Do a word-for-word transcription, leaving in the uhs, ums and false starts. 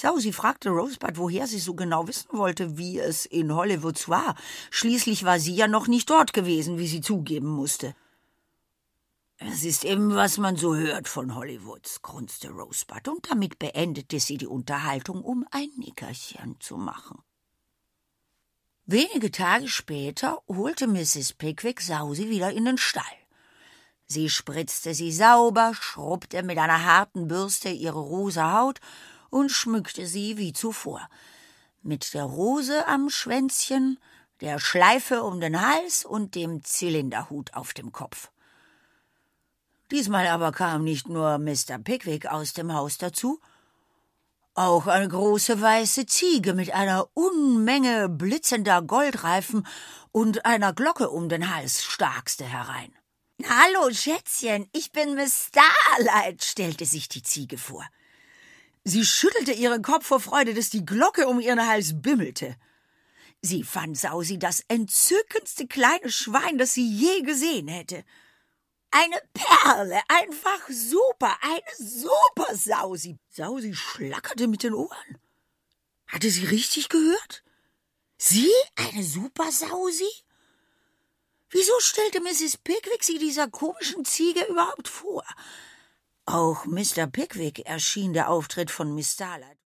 Sausi fragte Rosebud, woher sie so genau wissen wollte, wie es in Hollywoods war. Schließlich war sie ja noch nicht dort gewesen, wie sie zugeben musste. »Es ist eben, was man so hört von Hollywoods«, grunzte Rosebud, und damit beendete sie die Unterhaltung, um ein Nickerchen zu machen. Wenige Tage später holte Misses Pickwick Sausi wieder in den Stall. Sie spritzte sie sauber, schrubbte mit einer harten Bürste ihre rosa Haut und schmückte sie wie zuvor. Mit der Rose am Schwänzchen, der Schleife um den Hals und dem Zylinderhut auf dem Kopf. Diesmal aber kam nicht nur Mister Pickwick aus dem Haus dazu, auch eine große weiße Ziege mit einer Unmenge blitzender Goldreifen und einer Glocke um den Hals starkste herein. »Hallo, Schätzchen, ich bin Miss Starlight«, stellte sich die Ziege vor. Sie schüttelte ihren Kopf vor Freude, dass die Glocke um ihren Hals bimmelte. Sie fand Sausi das entzückendste kleine Schwein, das sie je gesehen hätte. »Eine Perle, einfach super, eine super Sausi!« Sausi schlackerte mit den Ohren. Hatte sie richtig gehört? Sie, eine super Sausi? Wieso stellte Misses Pickwick sie dieser komischen Ziege überhaupt vor? Auch Mister Pickwick erschien der Auftritt von Miss Starlight